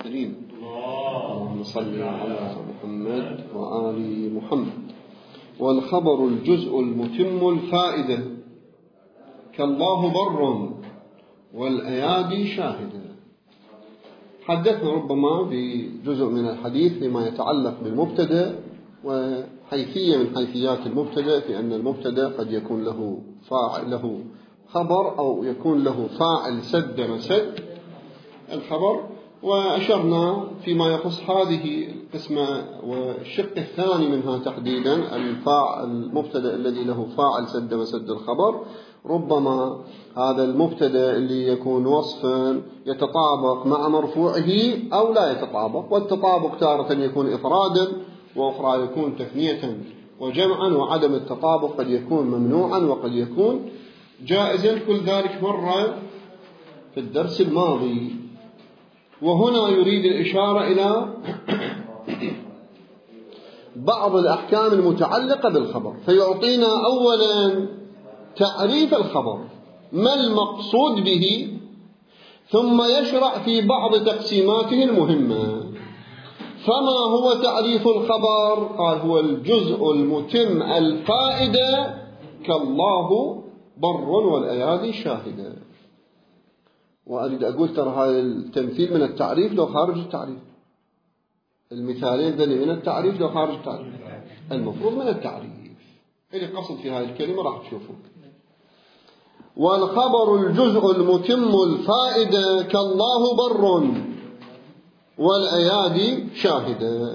الكريم. اللهم صل على محمد وآل محمد. والخبر الجزء المتم الفائدة كالله بر والأيادي شاهدة. حدثنا ربما بجزء من الحديث فيما يتعلق بالمبتدأ وحيثية من حيثيات المبتدأ، في أن المبتدأ قد يكون له فاعل له خبر أو يكون له فاعل سد مسد الخبر. وأشرنا فيما يخص هذه القسمة والشق الثاني منها تحديدا المبتدأ الذي له فاعل سد مسد الخبر، ربما هذا المبتدأ اللي يكون وصفا يتطابق مع مرفوعه أو لا يتطابق، والتطابق تارة يكون إفرادا وأخرى يكون تثنية وجمعا، وعدم التطابق قد يكون ممنوعا وقد يكون جائزا. كل ذلك مرة في الدرس الماضي. وهنا يريد الإشارة إلى بعض الأحكام المتعلقة بالخبر، فيعطينا أولا تعريف الخبر ما المقصود به، ثم يشرع في بعض تقسيماته المهمة. فما هو تعريف الخبر؟ قال هو الجزء المتم الفائدة كالله بر والأيادي شاهدة. وأريد أقول ترى هذا التمثيل من التعريف لو خارج التعريف، المثالين ذلك من التعريف لو خارج التعريف، المفروض من التعريف. اللي قصد في هذه الكلمة راح تشوفوا. والخبر الجزء المتم الفائدة كالله بر والأيادي شاهدة.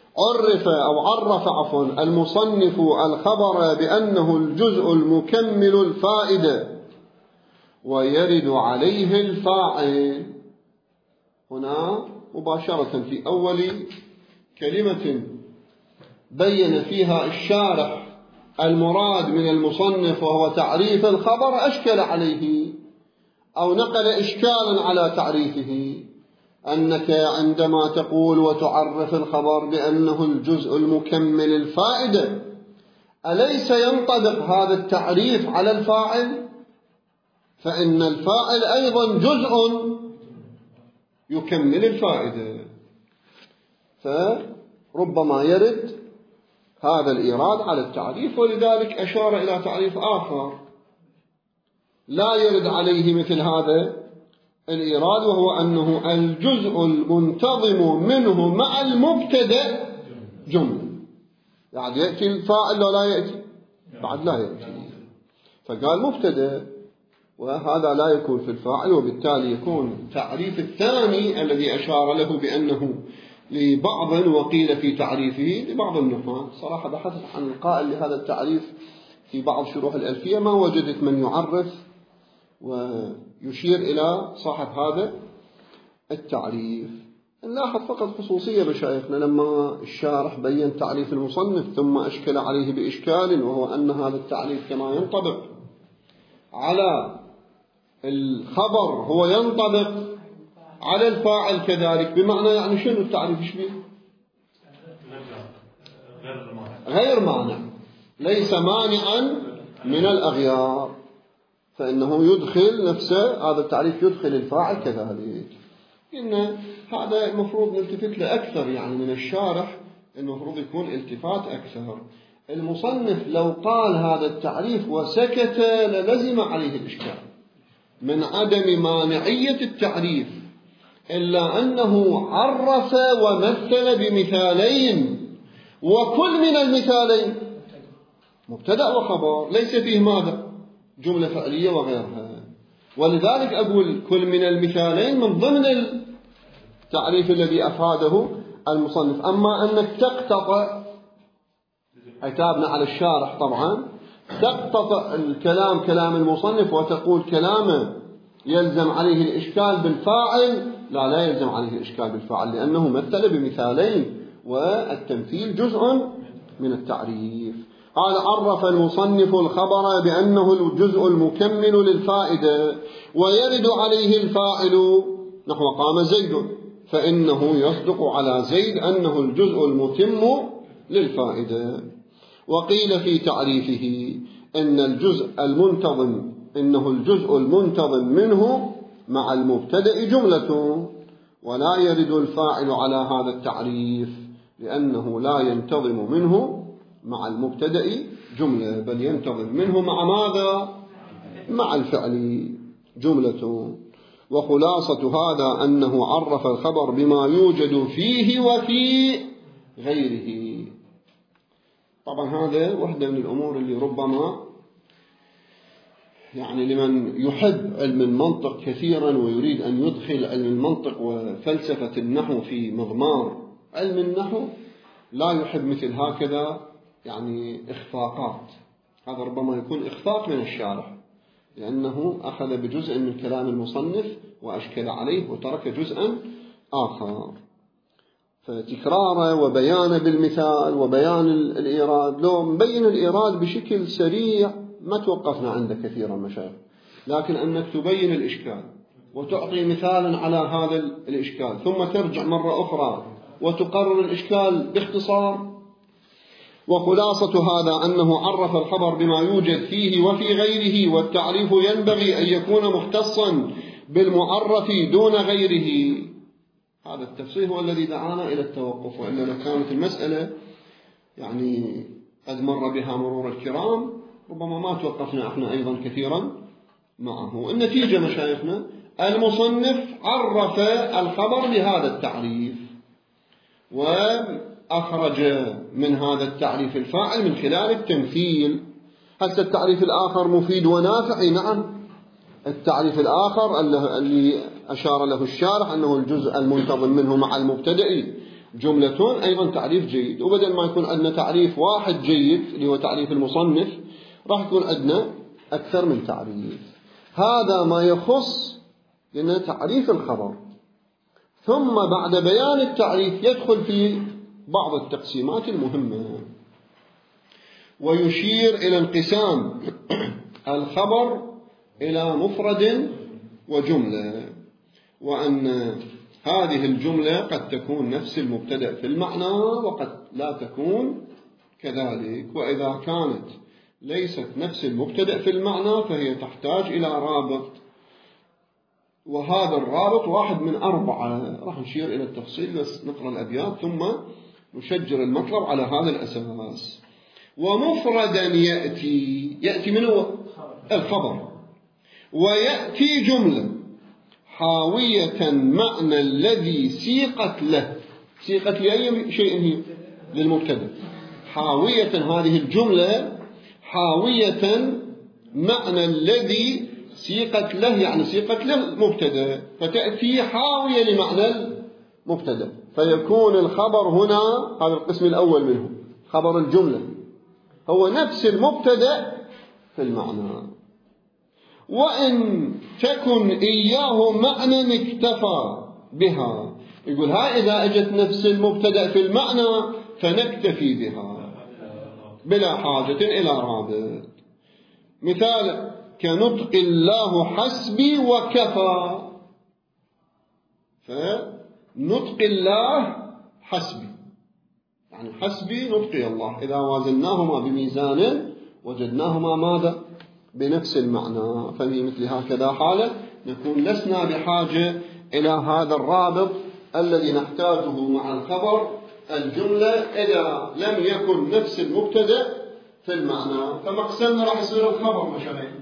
عرف المصنف الخبر بأنه الجزء المكمل الفائدة ويرد عليه الفاعل. هنا مباشرة في أول كلمة بين فيها الشارح المراد من المصنف وهو تعريف الخبر أشكل عليه أو نقل إشكالا على تعريفه، أنك عندما تقول وتعرف الخبر بأنه الجزء المكمل الفائدة، أليس ينطبق هذا التعريف على الفاعل؟ فإن الفاعل أيضا جزء يكمل الفائدة، فربما يرد هذا الإيراد على التعريف. ولذلك أشار إلى تعريف آخر لا يرد عليه مثل هذا الإيراد، وهو أنه الجزء المنتظم منه مع المبتدأ جملة. يعني يأتي الفاعل لو لا يأتي بعد لا يأتي، فقال مبتدأ، وهذا لا يكون في الفاعل، وبالتالي يكون التعريف الثاني الذي أشار له بأنه لبعض وقيل في تعريفه لبعض النحاة. صراحة بحثت عن القائل لهذا التعريف في بعض شروح الألفية، ما وجدت من يعرف ويشير إلى صاحب هذا التعريف. نلاحظ فقط خصوصية مشايخنا لما الشارح بين تعريف المصنف ثم أشكل عليه بإشكال، وهو أن هذا التعريف كما ينطبق على الخبر هو ينطبق على الفاعل كذلك. بمعنى يعني شنو التعريف يشبه؟ غير مانع، ليس مانعا من الأغيار، فإنه يدخل نفسه، هذا التعريف يدخل الفاعل كذلك. إن هذا المفروض نلتفت له أكثر، يعني من الشارح المفروض يكون التفات أكثر. المصنف لو قال هذا التعريف وسكت للزم عليه الإشكال من عدم مانعية التعريف، إلا أنه عرف ومثل بمثالين، وكل من المثالين مبتدأ وخبر ليس فيه ماذا؟ جملة فعلية وغيرها. ولذلك أقول كل من المثالين من ضمن التعريف الذي أفاده المصنف. أما أنك تقتطع، عتابنا على الشارح طبعا، تقتطع الكلام كلام المصنف وتقول كلامه يلزم عليه الإشكال بالفاعل، لا يلزم عليه الإشكال بالفاعل، لأنه مثل بمثالين، والتمثيل جزء من التعريف. قال عرف المصنف الخبر بأنه الجزء المكمل للفائدة ويرد عليه الفاعل، نحو قام زيد، فإنه يصدق على زيد أنه الجزء المتم للفائدة. وقيل في تعريفه إنه الجزء المنتظم منه مع المبتدأ جملة، ولا يرد الفاعل على هذا التعريف لأنه لا ينتظم منه مع المبتدأ جملة، بل ينتظم منه مع ماذا؟ مع الفعل جملة. وخلاصة هذا أنه عرف الخبر بما يوجد فيه وفي غيره. طبعا هذا واحدة من الأمور اللي ربما يعني لمن يحب علم المنطق كثيرا ويريد أن يدخل علم المنطق وفلسفة النحو في مضمار علم النحو لا يحب مثل هكذا يعني إخفاقات. هذا ربما يكون إخفاق من الشارح، لأنه أخذ بجزء من كلام المصنف وأشكل عليه وترك جزءا آخر، فتكراره وبيانه بالمثال وبيان الإيراد. لو مبين الإيراد بشكل سريع ما توقفنا عنده كثيرا مشايخ، لكن أنك تبين الإشكال وتعطي مثالا على هذا الإشكال ثم ترجع مرة أخرى وتقرر الإشكال باختصار. وخلاصة هذا أنه عرف الخبر بما يوجد فيه وفي غيره، والتعريف ينبغي أن يكون مختصا بالمعرف دون غيره. هذا التفصيل هو الذي دعانا إلى التوقف، وإلا لو كانت المسألة يعني قد مر بها مرور الكرام ربما ما توقفنا احنا أيضا كثيرا معه. النتيجة مشايخنا المصنف عرف الخبر بهذا التعريف وأخرج من هذا التعريف الفاعل من خلال التمثيل. هل التعريف الآخر مفيد ونافع؟ نعم. التعريف الآخر اللي أشار له الشارح أنه الجزء المنتظم منه مع المبتدئ جملة أيضا تعريف جيد. وبدل ما يكون عندنا تعريف واحد جيد اللي هو تعريف المصنف راح يكون عندنا أكثر من تعريف. هذا ما يخص لنا تعريف الخبر. ثم بعد بيان التعريف يدخل في بعض التقسيمات المهمة ويشير إلى انقسام الخبر إلى مفرد وجملة، وأن هذه الجملة قد تكون نفس المبتدأ في المعنى وقد لا تكون كذلك. وإذا كانت ليست نفس المبتدأ في المعنى فهي تحتاج إلى رابط، وهذا الرابط واحد من 4. راح نشير إلى التفصيل بس نقرأ الأبيات ثم نشجر المطلب على هذا الأساس. ومفردا يأتي من هو الخبر، ويأتي جملة حاوية معنى الذي سيقت له. سيقت لأي شيء هي؟ للمبتدأ. حاوية هذه الجملة حاوية معنى الذي سيقت له، يعني سيقت له المبتدأ، فتأتي حاوية لمعنى المبتدأ، فيكون الخبر هنا هذا القسم الأول منه خبر الجملة هو نفس المبتدأ في المعنى. وإن تكن إياه معنى اكتفى بها. يقول إذا أجت نفس المبتدأ في المعنى فنكتفي بها بلا حاجة إلى رابط. مثال كنطق الله حسبي وكفى، فنطق الله حسبي يعني حسبي نطقي الله، إذا وازناهما بميزان وجدناهما ماذا؟ بنفس المعنى. ففي مثل هكذا حالة نكون لسنا بحاجة إلى هذا الرابط الذي نحتاجه مع الخبر الجملة إذا لم يكن نفس المبتدأ في المعنى. فمقسمنا راح يصير الخبر مشابه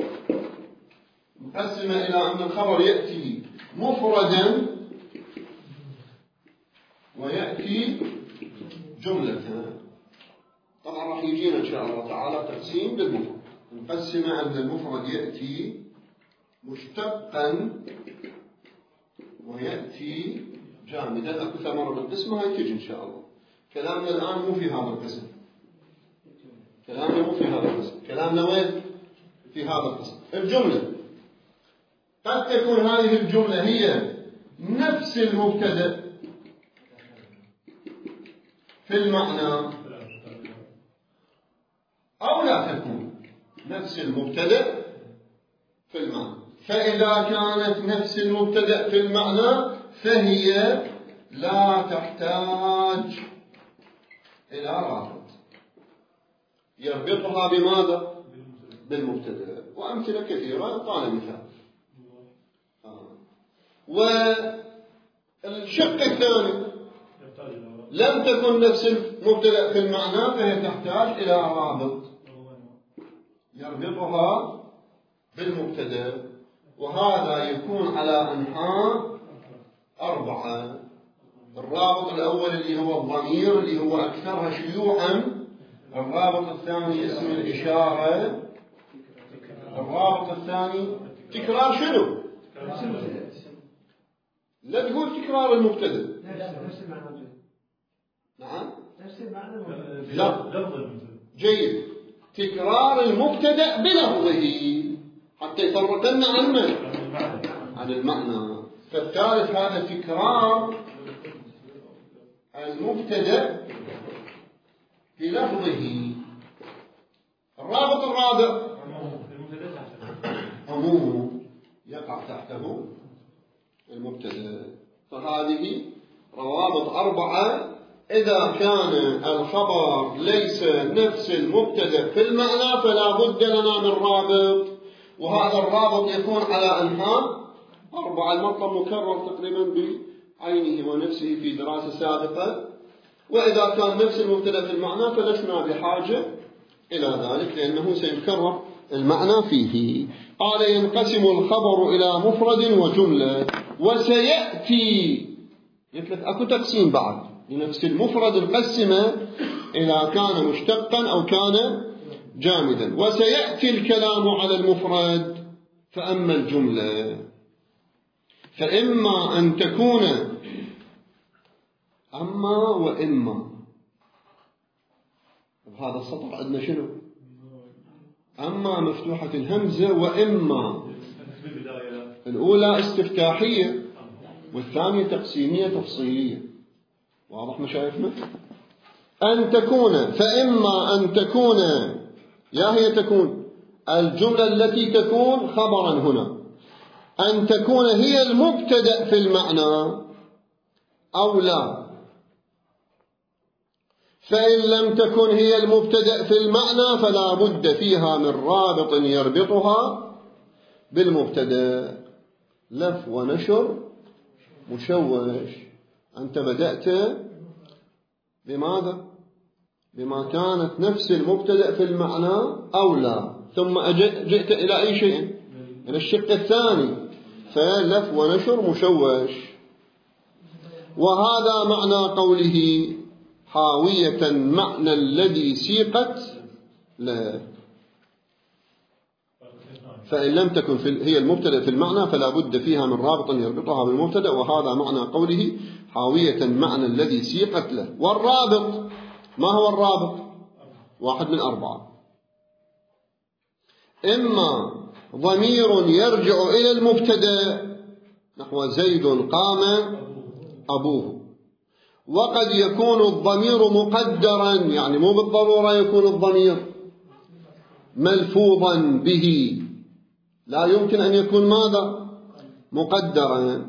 مقسمة إلى أن الخبر يأتي مفردا ويأتي جملة. طبعا راح يجينا إن شاء الله تعالى تقسيم بالمفرد. نقسم أن المفرد يأتي مشتقا ويأتي جامدا. أكو ثمرة بالقسم هاي تجي إن شاء الله. كلامنا الآن مو في هذا القسم، كلامنا مو في هذا القسم، كلامنا وين؟ في هذا القسم. الجملة قد تكون هذه الجملة هي نفس المبتدأ في المعنى أو لا تكون نفس المبتدأ في المعنى. فإذا كانت نفس المبتدأ في المعنى فهي لا تحتاج إلى رابط يربطها بماذا؟ بالمبتدأ. وأمثلة كثيرة طال مثال. الشق الثاني لم تكن نفس المبتدأ في المعنى فهي تحتاج إلى رابط يربطها بالمبتدأ، وهذا يكون على أنحاء 4. الرابط الأول اللي هو الضمير اللي هو أكثرها شيوعا، الرابط الثاني اسم الإشارة، الرابط الثاني تكرار شنو؟ لا تقول تكرار المبتدأ. نعم؟ لا، جيد، تكرار المبتدأ بلفظه حتى يفرقن عن المعنى. فالثالث هذا تكرار المبتدأ بلفظه. الرابط الرابع عموم يقع تحته المبتدأ. فهذه روابط 4 إذا كان الخبر ليس نفس المبتدأ في المعنى فلا بد لنا من رابط، وهذا الرابط يكون على أنحاء 4. المطلب مكرر تقريبا بعينه ونفسه في دراسة سابقة. وإذا كان نفس المبتدأ في المعنى فلسنا بحاجة إلى ذلك لأنه سيكرر المعنى فيه. قال ينقسم الخبر إلى مفرد وجملة وسيأتي، قلت لك أكو تقسيم بعد لنفس المفرد القسمة إذا كان مشتقا أو كان جامدا. وسيأتي الكلام على المفرد. فأما الجملة فإما أن تكون أما وإما. بهذا السطر عندنا شنو؟ أما مفتوحة الهمزة وإما. الأولى استفتاحية والثانية تقسيمية تفصيلية. واضح مشايخنا؟ أن تكون، فإما أن تكون، يا هي تكون الجملة التي تكون خبرا هنا، أن تكون هي المبتدأ في المعنى أو لا. فإن لم تكن هي المبتدأ في المعنى فلا بد فيها من رابط يربطها بالمبتدأ. لف ونشر مشوش. أنت بدأت بماذا؟ بما كانت نفس المبتدأ في المعنى أو لا، ثم جئت إلى أي شيء؟ إلى الشق الثاني، فلف ونشر مشوش. وهذا معنى قوله حاوية معنى الذي سيقت له. فإن لم تكن هي المبتدأ في المعنى فلا بد فيها من رابط يربطها بالمبتدأ، وهذا معنى قوله حاوية معنى الذي سيقت له. والرابط ما هو الرابط؟ 1 من 4. إما ضمير يرجع إلى المبتدأ نحو زيد قام أبوه، وقد يكون الضمير مقدرا، يعني مو بالضرورة يكون الضمير ملفوظا به، لا يمكن أن يكون ماذا؟ مقدرا.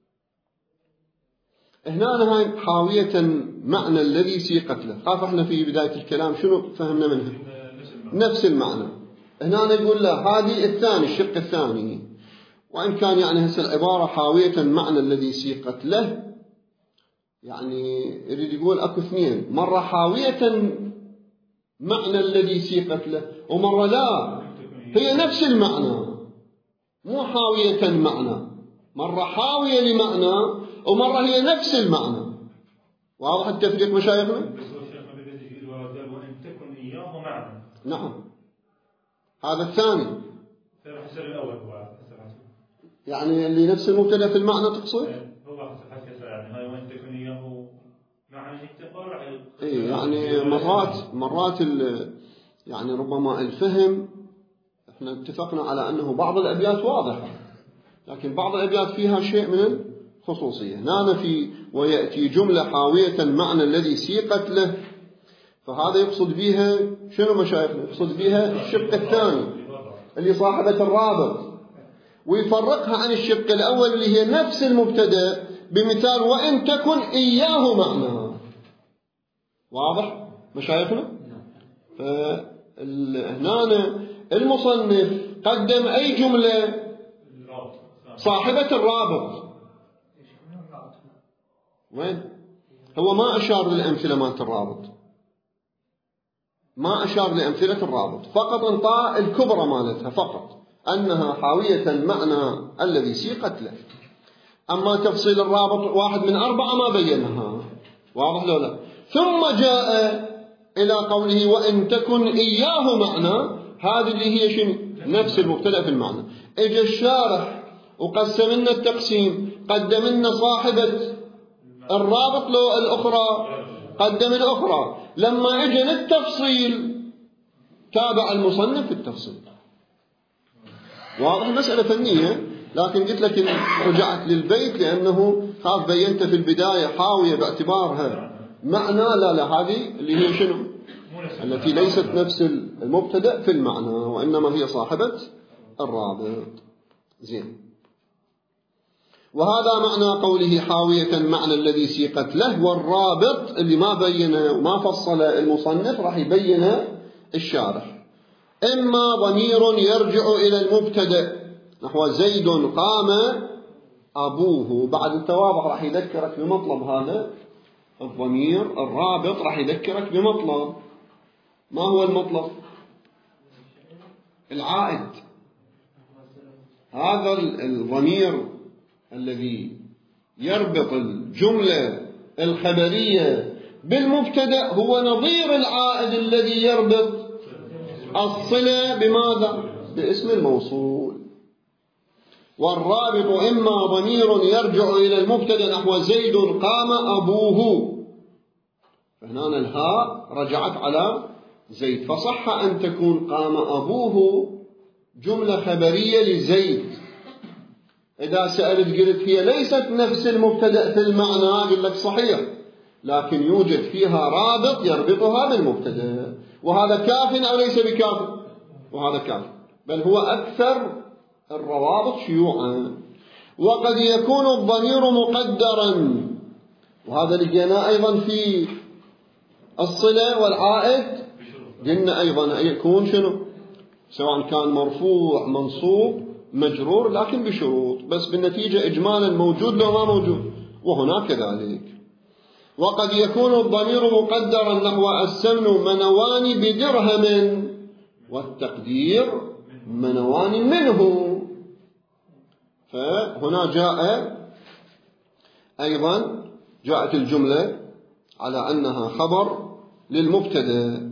هنا هاي حاوية معنى الذي سيقت له. خاف احنا في بداية الكلام شنو فهمنا منها؟ نفس المعنى. هنا نقول له هذه الثاني، الشق الثاني، وإن كان يعني هسه العبارة حاوية معنى الذي سيقت له، يعني يريد يقول أكو 2، مرة حاوية معنى الذي سيقت له ومرة لا، هي نفس المعنى، مو حاوية معنى، مرة حاوية لمعنى ومرة هي نفس المعنى. واضح التفريق مشايخنا؟ نعم، هذا الثاني يعني اللي نفس المبتدأ في المعنى تقصد؟ يعني مرات يعني ربما الفهم، احنا اتفقنا على أنه بعض الأبيات واضحة، لكن بعض الأبيات فيها شيء من الخصوصية. هنا ويأتي جملة حاوية معنى الذي سيقت له، فهذا يقصد بها شنو مشايخنا؟ يقصد بها الشق الثاني اللي صاحبة الرابط، ويفرقها عن الشق الأول اللي هي نفس المبتدأ بمثال وإن تكن إياه معنى. واضح مشايخنا؟ فهنا المصنف قدم أي جملة؟ صاحبة الرابط. وين؟ هو ما أشار للأمثلة مالت الرابط، ما أشار لأمثلة الرابط، فقط انطاء الكبرى مالتها فقط، أنها حاوية المعنى الذي سيقت له. أما تفصيل الرابط 1 من 4 ما بينها، واضح لو لا؟ ثم جاء إلى قوله وإن تكن إياه معنى، هذه اللي هي شنو؟ نفس المبتدأ في المعنى. إجا الشارح وقسم لنا التقسيم، قدم لنا صاحبة الرابط لو الأخرى، قدم الأخرى. لما إجا للتفصيل تابع المصنف في التفصيل. واضح؟ مسألة فنية، لكن قلت لك رجعت للبيت لأنه خاف بينت في البداية حاوية باعتبارها معنى. لا هذه اللي هي شنو؟ التي ليست نفس المبتدأ في المعنى، وإنما هي صاحبة الرابط. زين. وهذا معنى قوله حاوية المعنى الذي سيقت له، والرابط اللي ما بينه وما فصل المصنف راح يبينه الشارح. إما ضمير يرجع إلى المبتدأ نحو زيد قام أبوه، بعد التوابع راح يذكرك بمطلب هذا الضمير. الرابط راح يذكرك بمطلب. ما هو المطلب؟ العائد. هذا الضمير الذي يربط الجملة الخبرية بالمبتدأ هو نظير العائد الذي يربط الصلة بماذا؟ باسم الموصول. والرابط إما ضمير يرجع إلى المبتدأ نحو زيد قام أبوه، فهنا الهاء رجعت على زيد، فصح أن تكون قام أبوه جملة خبرية لزيد. إذا سألت قلت هي ليست نفس المبتدأ في المعنى، أقول لك صحيح، لكن يوجد فيها رابط يربطها بالمبتدأ، وهذا كاف أو ليس بكاف؟ وهذا كاف، بل هو أكثر الروابط شيوعا. وقد يكون الضمير مقدرا، وهذا لقيناه أيضا في الصلة والعائد، قلنا أيضا يكون شنو؟ سواء كان مرفوع منصوب مجرور، لكن بشروط، بس بالنتيجة إجمالا موجود لو ما موجود، وهنا كذلك. وقد يكون الضمير مقدرا نحو السمن منوان بدرهم، والتقدير منوان منه. فهنا جاء أيضا جاءت الجملة على أنها خبر للمبتدأ.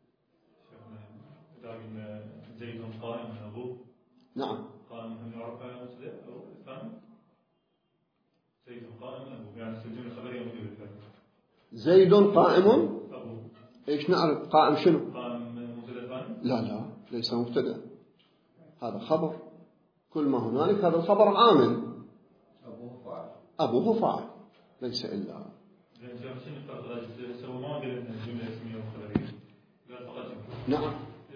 نعم. زيد قائم. ايش نعرف قائم شنو؟ لا ليس مبتدأ، هذا خبر. كل ما هنالك هذا الخبر عامل. أبوه فاعل ليس إلا. نعم.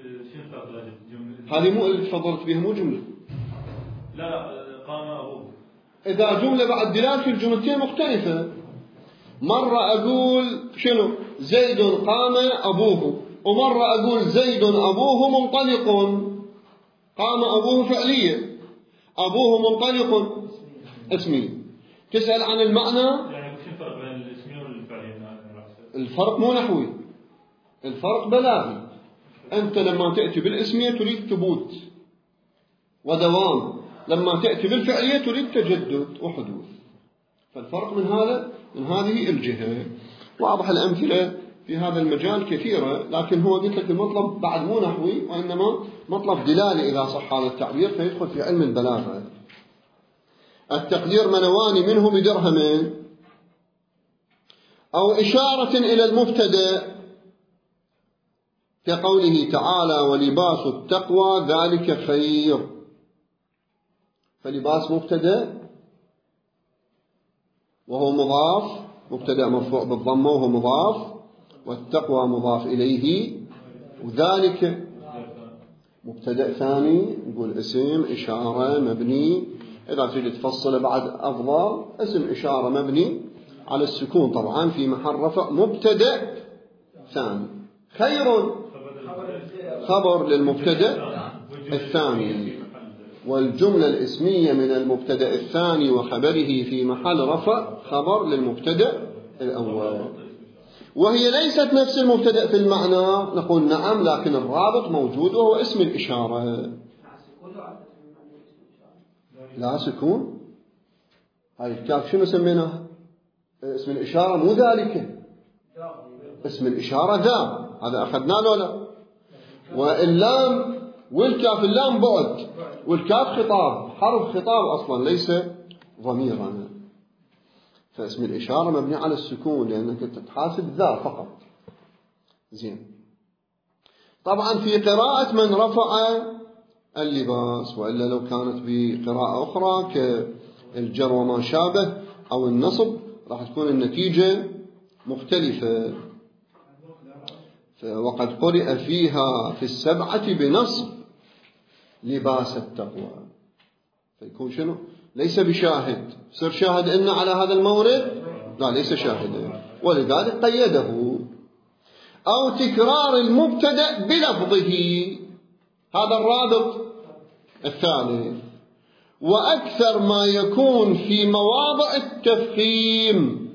هذه مو اللي تفضلت بها، مو جملة. لا قام أبوه. إذا جملة بعد دلالة في الجملتين مختلفة. مرة أقول شنو؟ زيد قام أبوه، ومرة أقول زيد أبوه منطلق. قام أبوه فعلية، أبوه منطلق اسمي. تسأل عن المعنى؟ يعني وش الفرق بين الاسمية والفعلية؟ الفرق مو نحوي، الفرق بلاغي. أنت لما تأتي بالاسمية تريد ثبوت ودوام، لما تأتي بالفعلية تريد تجدد وحدوث. فالفرق من هذه الجهة. واضح الأمثلة في هذا المجال كثيرة، لكن هو قلت لك المطلب بعد مو نحوي، وإنما مطلب دلالي إذا صح هذا التعبير، فيدخل في علم البلاغة. التقدير منوان منه بدرهم، أو إشارة إلى المبتدأ كقوله تعالى ولباس التقوى ذلك خير. فلباس مبتدأ وهو مضاف، مبتدأ مرفوع بالضمة وهو مضاف، والتقوى مضاف إليه، وذلك مبتدأ ثاني، نقول اسم إشارة مبني. إذا تريد تفصل بعد أفضل، اسم إشارة مبني على السكون طبعا في محل رفع، مبتدأ ثاني. خير خبر للمبتدأ الثاني. والجملة الاسمية من المبتدأ الثاني وخبره في محل رفع خبر للمبتدأ الأول، وهي ليست نفس المبتدأ في المعنى، نقول نعم، لكن الرابط موجود وهو اسم الإشارة. لا سكون، هاي الكاف شنو سميناها؟ اسم الإشارة، مو ذلك اسم الإشارة ذا، هذا أخذناه له لا؟ واللام والكاف، اللام بعد والكاف خطاب، حرف خطاب أصلا ليس ضميرا، فاسم الإشارة مبني على السكون لأنك تتحاسب ذا فقط. زين. طبعا في قراءة من رفع اللباس، وإلا لو كانت بقراءة أخرى كالجر وما شابه أو النصب راح تكون النتيجة مختلفة. وقد قرئ فيها في السبعة بنصب لباس التقوى، فيكون شنو؟ ليس بشاهد، صير شاهد إن على هذا المورد؟ لا، ليس شاهدا، ولذلك قيده. أو تكرار المبتدأ بلفظه، هذا الرابط الثالث. وأكثر ما يكون في مواضع التفخيم،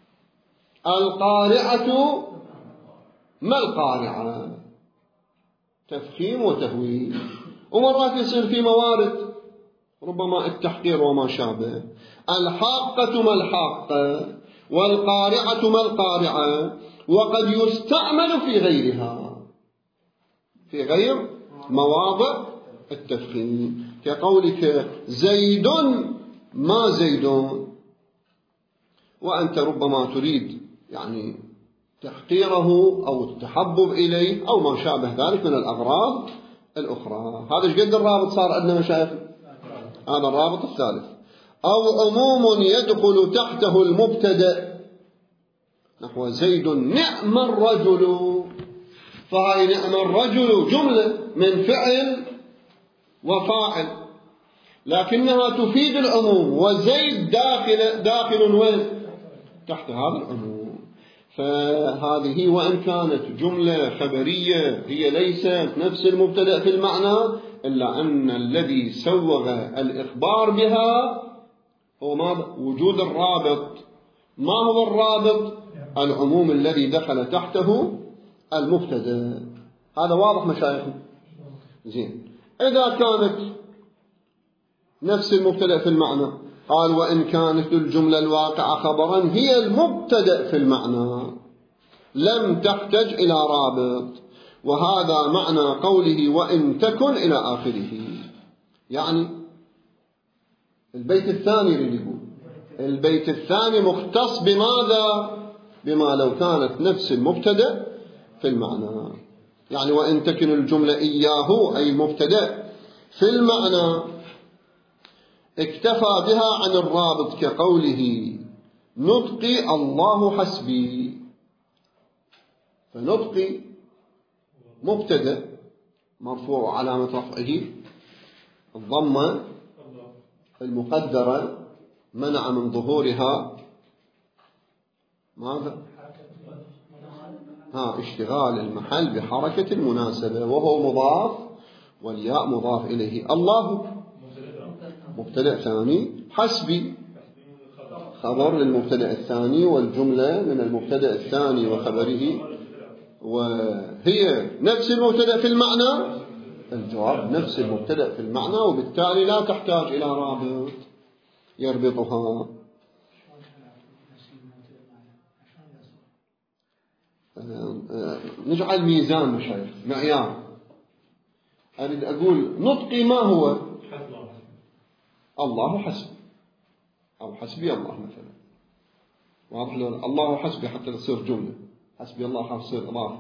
القارعة ما القارعة، تفخيم وتهويل. ومرات يصير في موارد ربما التحقير وما شابه، الحاقة ما الحاقة، والقارعة ما القارعة، وقد يستعمل في غيرها، في غير مواضع التفخيم، كقولك زيد ما زيدون، وأنت ربما تريد يعني تحقيره أو التحبب إليه أو ما شابه ذلك من الأغراض الأخرى. هذا ايش قد الرابط صار عندنا مشايخ؟ هذا الرابط الثالث. أو عموم يدخل تحته المبتدأ، نحو زيد نعم الرجل، فهاي نعم الرجل جملة من فعل وفاعل، لكنها تفيد العموم، وزيد داخل وين؟ تحت هذا العموم. فهذه وإن كانت جملة خبرية هي ليست نفس المبتدأ في المعنى، إلا أن الذي سوغ الإخبار بها هو وجود الرابط. ما هو الرابط؟ العموم الذي دخل تحته المبتدأ. هذا واضح مشايخنا؟ زين. إذا كانت نفس المبتدأ في المعنى، قال وإن كانت الجملة الواقعة خبرا هي المبتدأ في المعنى لم تحتج إلى رابط، وهذا معنى قوله وإن تكن إلى آخره. يعني البيت الثاني اللي يقول، البيت الثاني مختص بماذا؟ بما لو كانت نفس المبتدأ في المعنى. يعني وإن تكن الجملة إياه أي المبتدأ في المعنى اكتفى بها عن الرابط، كقوله نطقي الله حسبي، فنطقي مبتدأ مرفوع علامة رفعه الضمة المقدرة منع من ظهورها ماذا؟ اشتغال المحل بحركة المناسبة، وهو مضاف والياء مضاف إليه. الله مبتدأ ثاني، حسبي خبر للمبتدأ الثاني، والجملة من المبتدأ الثاني وخبره، وهي نفس المبتدأ في المعنى. الجواب نفس المبتدأ في المعنى، وبالتالي لا تحتاج إلى رابط يربطها. نجعل ميزان مشايخ، معيار. أريد أقول نطقي ما هو؟ الله حسبي، أو حسبي الله مثلا، واضح له الله حسبي حتى تصير جملة، حسبي الله حتى تصير إضافة.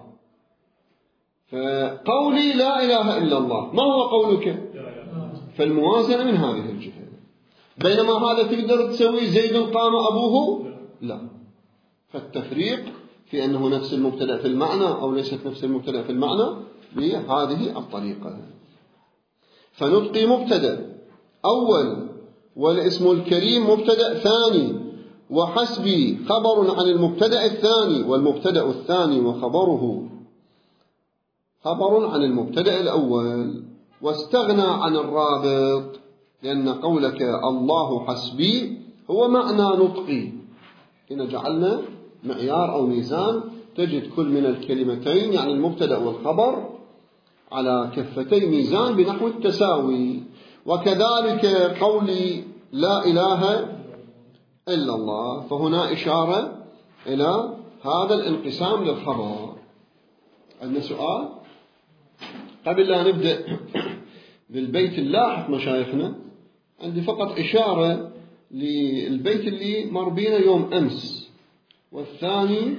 فقولي لا إله إلا الله ما هو قولك؟ فالموازنة من هذه الجهة. بينما هذا تقدر تسوي زيد قام أبوه؟ لا. فالتفريق في أنه نفس المبتدأ في المعنى أو ليست نفس المبتدأ في المعنى بهذه الطريقة. فنطقي مبتدأ أول، والاسم الكريم مبتدأ ثاني، وحسبي خبر عن المبتدأ الثاني، والمبتدأ الثاني وخبره خبر عن المبتدأ الأول، واستغنى عن الرابط، لأن قولك الله حسبي هو معنى نطقي. هنا جعلنا معيار أو ميزان تجد كل من الكلمتين يعني المبتدأ والخبر على كفتي ميزان بنحو التساوي. وكذلك قولي لا إله إلا الله، فهنا إشارة إلى هذا الانقسام للخبر. عندنا سؤال قبل لا نبدأ بالبيت اللاحق مشايخنا؟ عندي فقط إشارة للبيت اللي مر بينا يوم أمس، والثاني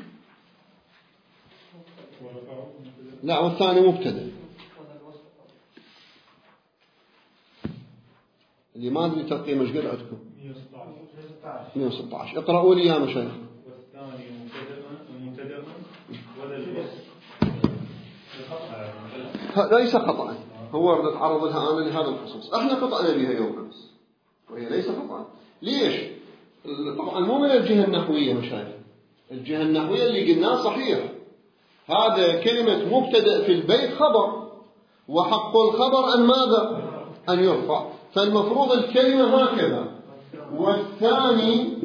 لا، والثاني مبتدأ اللي ما أدري تقييم ايش قد عندكم 116. اقرأوا لي يا مشايخ. والثاني مبتدأ ولا الوصف ليس خطأ، هو نتعرض لها أنا لهذا الخصوص، احنا خطأنا بها يوم أمس وهي ليس خطأ. ليش؟ طبعا مو من الجهة النحوية مشايخ، الجهة النحوية اللي قلناه صحيح، هذا كلمة مبتدأ في البيت خبر، وحق الخبر أن ماذا؟ أن يرفع، فالمفروض الكلمة هكذا. والثاني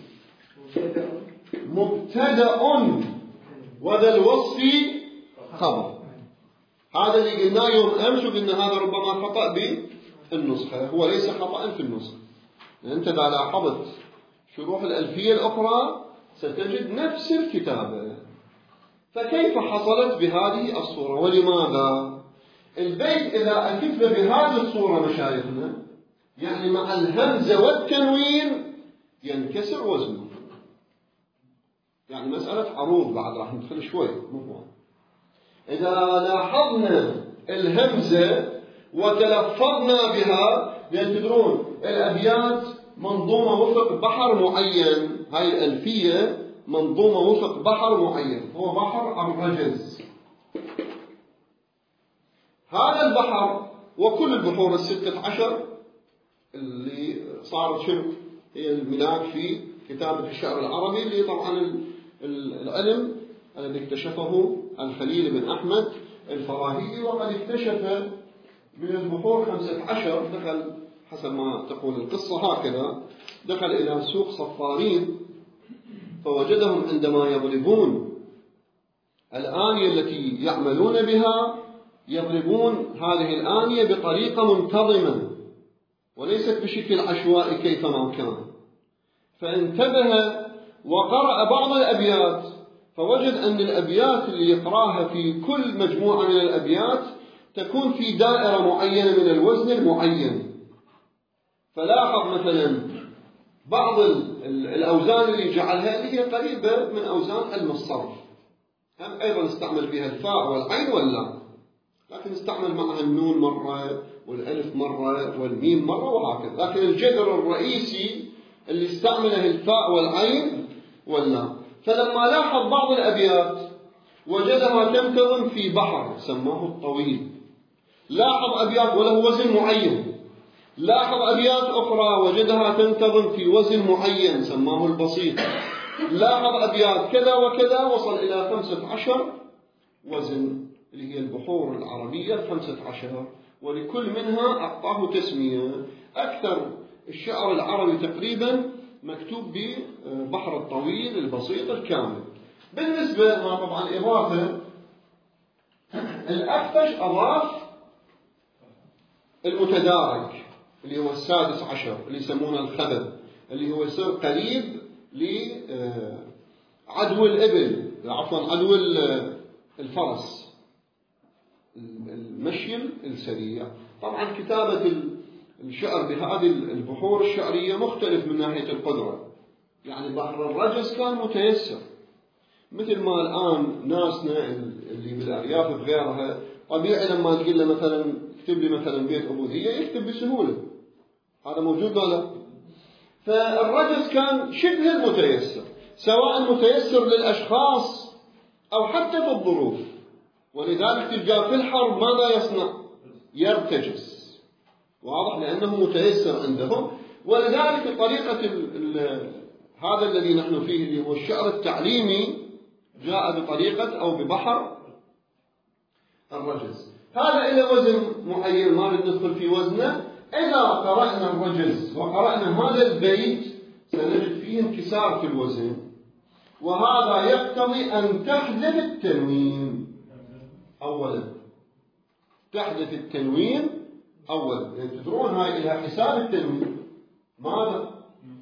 مبتدأ وذا الوصف خبر، هذا اللي قلناه يوم أمس، وقلنا هذا ربما خطأ بالنسخة، هو ليس خطأ في النسخة. أنت إذا لاحظت شروح الألفية الأخرى ستجد نفس الكتابة، فكيف حصلت بهذه الصورة ولماذا؟ البيت إذا أكتب بهذه الصورة مشايخنا يعني مع الهمزة والتنوين ينكسر وزنه، يعني مسألة عروض بعد راح ندخل شوي مو. إذا لاحظنا الهمزة وتلفظنا بها، لأن تدرون الأبيات منظومة وفق بحر معين، هاي الألفية منظومة وفق بحر معين، هو بحر الرجز. هذا البحر وكل البحور 16 اللي صارت شنو هي الملاك في كتابة الشعر العربي، اللي طبعا العلم الذي اكتشفه الخليل بن أحمد الفراهيدي، وقد اكتشف من البحور 15. دخل حسب ما تقول القصة هكذا، دخل إلى سوق صفارين فوجدهم عندما يضربون الآنية التي يعملون بها يضربون هذه الآنية بطريقة منتظمة وليست بشكل عشوائي كيفما كان، فانتبه وقرأ بعض الأبيات فوجد أن الأبيات اللي يقرأها في كل مجموعة من الأبيات تكون في دائرة معينة من الوزن المعين. فلاحظ مثلا بعض الأوزان اللي جعلها اللي هي قريبة من أوزان علم الصرف، هم أيضا استعمل بها الفاء والعين واللام، لكن استعمل معها النون مرة والألف مرة والميم مرة وهكذا، لكن الجذر الرئيسي اللي استعمله الفاء والعين واللام. فلما لاحظ بعض الأبيات وجدها تنتظم في بحر سماه الطويل، لاحظ أبيات وله وزن معين، لاحظ أبيات أخرى وجدها تنتظم في وزن معين سماه البسيط، لاحظ أبيات كذا وكذا، وصل إلى 15 وزن اللي هي البحور العربية 15، ولكل منها أعطاه تسمية. أكثر الشعر العربي تقريبا مكتوب ببحر الطويل البسيط الكامل. بالنسبة ما طبعا إضافة الأخفش أضاف المتدارك اللي هو 16 اللي يسمونه الخبب، اللي هو يصير قريب لعدو الإبل، عفوا عدو الفرس، المشي السريع. طبعا كتابة الشعر بهذه البحور الشعرية مختلف من ناحية القدرة، يعني بحر الرجز كان متيسر، مثل ما الآن ناسنا اللي بالأرياف بغيرها طبيعي لما تقول له مثلا اكتب لي مثلا بيت أبوذية يكتب بسهولة، هذا موجود ولا؟ فالرجز كان شبه المتيسر، سواء متيسر للأشخاص أو حتى في الظروف، ولذلك تلقى في الحرب ماذا يصنع؟ يرتجز، واضح، لأنه متيسر عندهم. ولذلك طريقة هذا الذي نحن فيه اللي هو الشعر التعليمي جاء بطريقة أو ببحر الرجز. هذا إلى وزن معين ما نريد ندخل في وزنه. إذا قرأنا الرجز وقرأنا هذا البيت سنجد فيه انكسار في الوزن، وهذا يقتضي أن تحذف التنوين أولا. تحذف التنوين أولا، يعني تدرون هاي إلى حساب التنوين. ماذا؟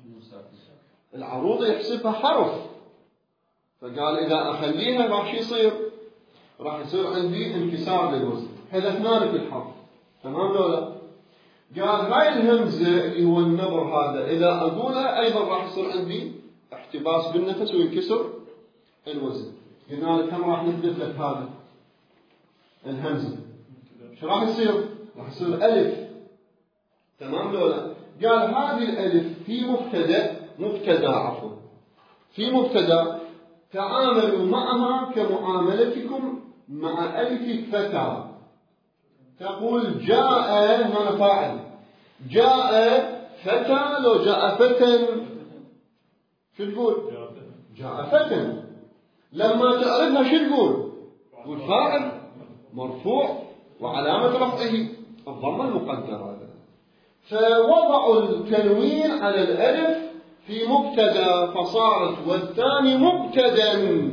العروض يحسبها حرف، فقال إذا أخليها راح يصير؟ راح يصير عندي انكسار للوزن. حذفنا لك الحرف، تمام ولا؟ قال هاي الهمزة اللي هو النبر هذا إذا أقولها أيضا راح يصير عندي احتباس بالنفس وينكسر الوزن. قلنا لك كم راح نثبت لك هذا الهمزة؟ شو راح يصير؟ راح يصير ألف، تمام ولا؟ قال هذه الألف في مبتدأ في مبتدأ تعاملوا معها كمعاملتكم مع ألف فتى. تقول جاء هنا فاعل، جاء فتى. لو جاء فتى شو تقول؟ جاء فتى. لما تعرفها شو تقول؟ تقول فاعل مرفوع وعلامة رفعه الضمة المقدرة. فوضعوا التنوين على الألف في مبتدا فصارت والثاني مبتدا.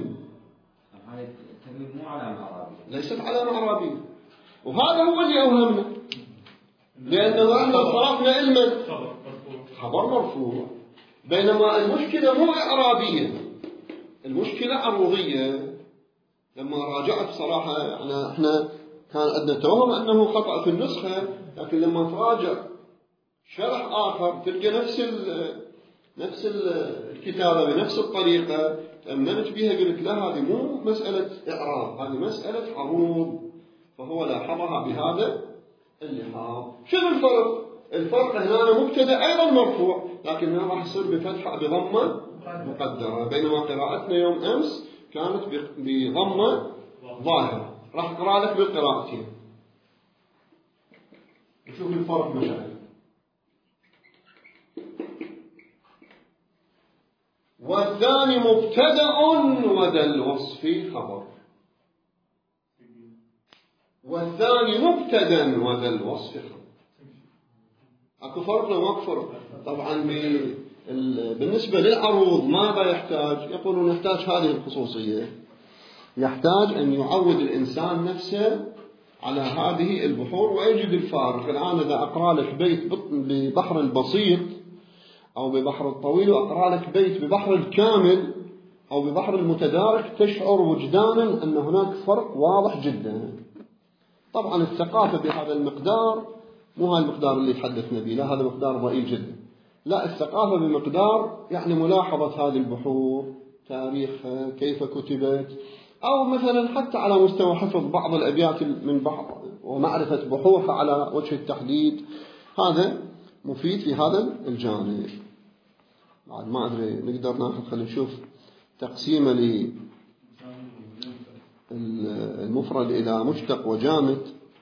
هاي التنوين مو علامة عربية، ليست علامة عربية، وهذا هو اللي أوهمنا، لأنه احنا صرفنا علما خبر مرفوع، بينما المشكلة مو إعرابية، المشكلة عروضية. لما راجعت صراحة يعني احنا كان عندنا توهم أنه خطأ في النسخة، لكن لما تراجع شرح آخر تلقى نفس الكتابة بنفس الطريقة، تأمنت بها قلت لا هذه مو مسألة إعراب، هذه مسألة عروض، فهو لاحظها بهذا اللحاظ. شنو الفرق؟ الفرق هنا مبتدأ أيضا مرفوع، لكن هنا راح يصير بفتحة بضمة مقدرة، بينما قراءتنا يوم أمس كانت بضمة ظاهرة. راح أقرأ لك بالقراءتين نشوف الفرق مشاهد. والثاني مبتدأ وذا الوصف خبر. والثاني مبتدأ وذا الوصف خبر. اكو فرق ولا ماكو فرق؟ طبعا بالنسبة للعروض ماذا يحتاج؟ يقولون يحتاج هذه الخصوصية، يحتاج أن يعود الإنسان نفسه على هذه البحور ويجد الفارق. الآن إذا أقرأ لك بيت ببحر البسيط أو ببحر الطويل، وأقرأ لك بيت ببحر الكامل أو ببحر المتدارك، تشعر وجدانا أن هناك فرق واضح جدا. طبعا الثقافة بهذا المقدار مو هذا المقدار اللي تحدثنا به، لا هذا مقدار ضئيل جدا. لا، الثقافة بمقدار يعني ملاحظة هذه البحور، تاريخها، كيف كتبت، أو مثلا حتى على مستوى حفظ بعض الأبيات من بحر ومعرفة بحورها على وجه التحديد. هذا مفيد في هذا الجانب. بعد ما أدري نقدر ناخذ، خلينا نشوف تقسيمه للمفرد إلى مشتق وجامد،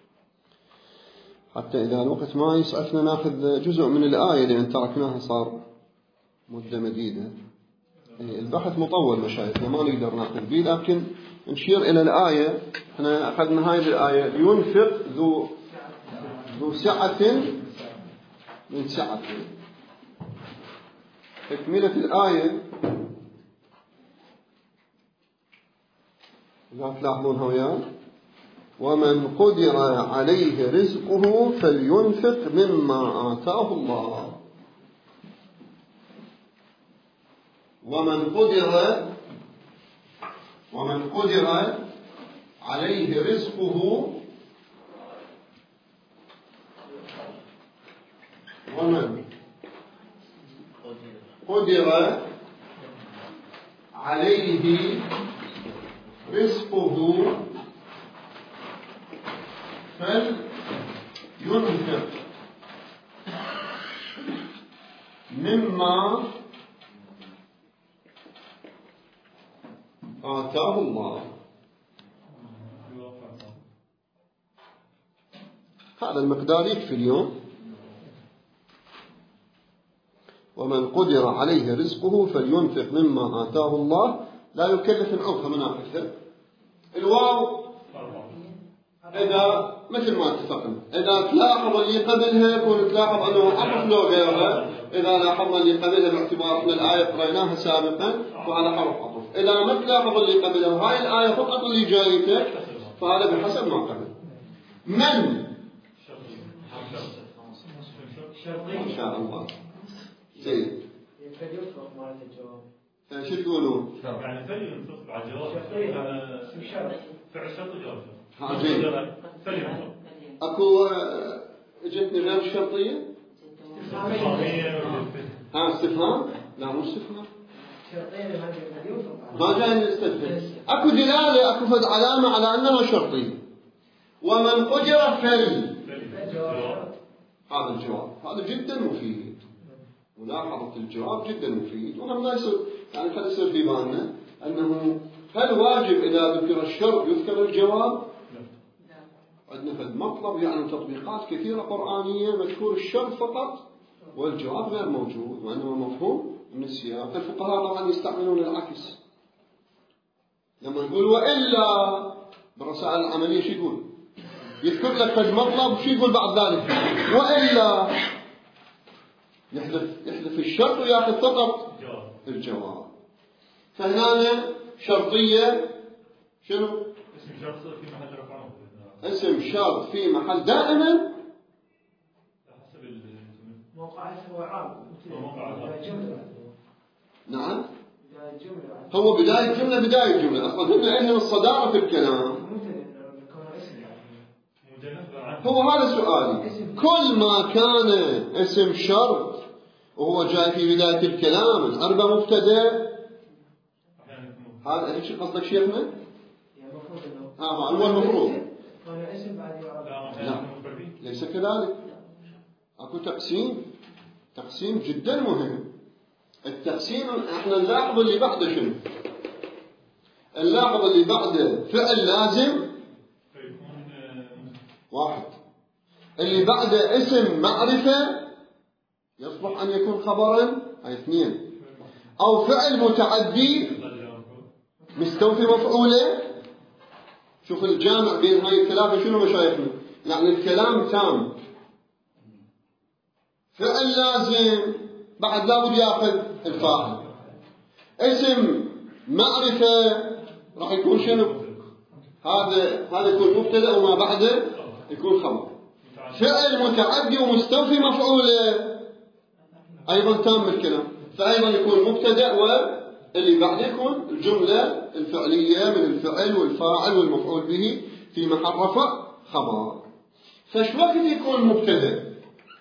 حتى إذا الوقت ما يسعفنا ناخذ جزء من الآية لأن تركناها صار مدة مديدة. البحث مطول مشايخنا ما نقدر ناخذ به، لكن نشير إلى الآية. احنا أخذنا هاي الآية: ينفق ذو سعة من سعته. تكملة الآية لا تلاحظونها وياه: ومن قدر عليه رزقه فلينفق مما آتاه الله. ومن قدر عليه رزقه ومن قدر عليه رزقه فلينفق مما آتاه الله. هذا المقدار يكفي اليوم. ومن قدر عليه رزقه فلينفق مما آتاه الله لا يكلف العرف من أكثر. الواو إذا مثل ما اتفقنا إذا تلاحظ اللي قبلها يكون تلاحظ أنه عطف لو غيرها. إذا لاحظنا اللي قبلها باعتبار أن الآية قرأناها سابقا فهذا حرف عطف. إذا ما تلاحظ اللي قبلها وهاي الآية فقط اللي جايتك فهذا بحسب ما قبل. من ما شاء الله زين. شو تقولون؟ يعني فلينفق على الجواب. فعل شرط وجواب شرط. اكو اجتني غير شرطيه؟ استفهام؟ لا مو استفهام. ما جاي نستفهم. اكو دلاله اكو فد علامه على انها شرطيه. ومن قدر هذا الجواب هذا جدا مفيد. ملاحظة الجواب جدا مفيد. وهم لا يصير يعني خلي يصير في بالنا أنه هل واجب إذا ذكر الشرط يذكر الجواب؟ عندنا فد مطلب يعني تطبيقات كثيرة قرآنية مذكور الشرط فقط والجواب غير موجود وإنما مفهوم من السياق. الفقهاء طبعا يستعملون العكس. لما يقول وإلا بالرسائل العملية شو يقول؟ يذكر لك فد مطلب شو يقول بعد ذلك؟ وإلا يحذف الشرط وياخذ فقط الجواب. فهنا شرطية شنو؟ اسم شرط في محل رفع. اسم شرط في محل دائما حسب موقعه هو عام. نعم هو بداية جملة أصلا هنا عندنا الصدارة في الكلام. هو هذا سؤالي. كل ما كان اسم شرط وهو جاي في بداية الكلام العربة مبتدأ هذا ايش قصدك شيخنا؟ هو المفروض. لا ليس كذلك. اكو تقسيم جدا مهم. التقسيم احنا نلاحظ اللي بعده شنو؟ نلاحظ اللي بعده فعل لازم واحد. اللي بعده اسم معرفة يصلح أن يكون خبرا هاي اثنين. أو فعل متعدي مستوفي مفعوله. شوف الجامع بين هاي الثلاثة شنو مشايخنا؟ يعني الكلام تام. فعل لازم بعد لابد ياخذ الفاعل. اسم معرفة راح يكون شنو؟ هذا يكون مبتدأ وما بعده يكون خبر. فعل متعدي ومستوفي مفعوله أيضا تام الكلام فأيضا يكون مبتدأ واللي بعده يكون الجملة الفعلية من الفعل والفاعل والمفعول به في محل رفع خبر. فش وقت يكون مبتدأ؟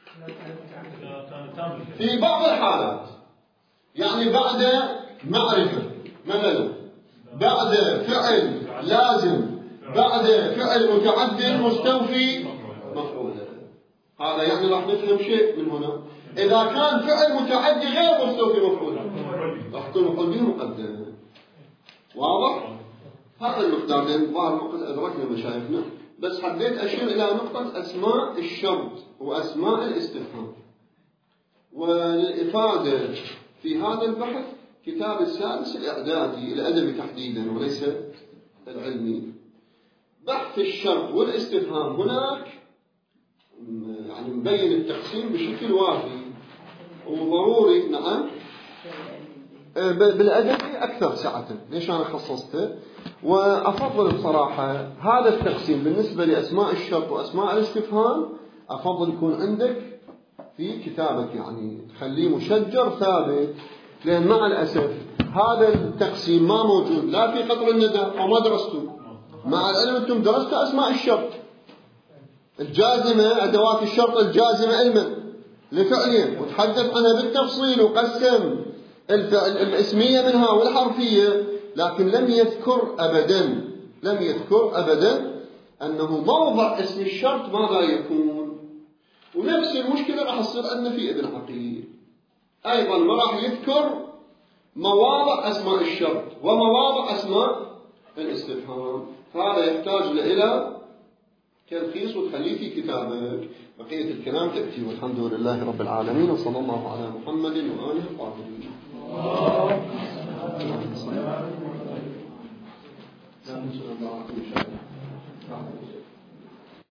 في بعض الحالات يعني بعد معرفة مثلا بعد فعل لازم بعد فعل متعدي مستوفي مفعول. هذا يعني راح نفهم شيء من هنا. إذا كان فعل متعدي غير مستوفي مفعول راح يكون مفعول به مقدم. واضح؟ هذا المقدار لأن بعض الوقت أدركنا مشايخنا بس حبيت أشير إلى نقطة أسماء الشرط وأسماء الاستفهام. والإفادة في هذا البحث كتاب السادس الإعدادي الأدبي تحديدا وليس العلمي. بحث الشرط والاستفهام هناك يعني مبين التقسيم بشكل وافي وضروري. نعم بالأدبي أكثر سعة. ليش أنا خصصته؟ وأفضل بصراحة هذا التقسيم بالنسبة لأسماء الشرط وأسماء الاستفهام أفضل يكون عندك في كتابك يعني تخليه مشجر ثابت. لأن مع الأسف هذا التقسيم ما موجود لا في قطر الندى وما درستم. مع العلم أنتم درستوا أسماء الشرط الجازمة أدوات الشرط الجازمة علما لفعلين وتحدث عنها بالتفصيل وقسم الاسمية منها والحرفية. لكن لم يذكر أبدا أنه موضع اسم الشرط ماذا يكون. ونفس المشكلة راح تصير عندنا في ابن عقيل أيضا ما راح يذكر مواضع أسماء الشرط ومواضع أسماء الاستفهام. هذا يحتاج إلى تلخيص وتخليه في كتابك. بقية الكلام تأتي والحمد لله رب العالمين وصلى الله على محمد وآله الطاهرين.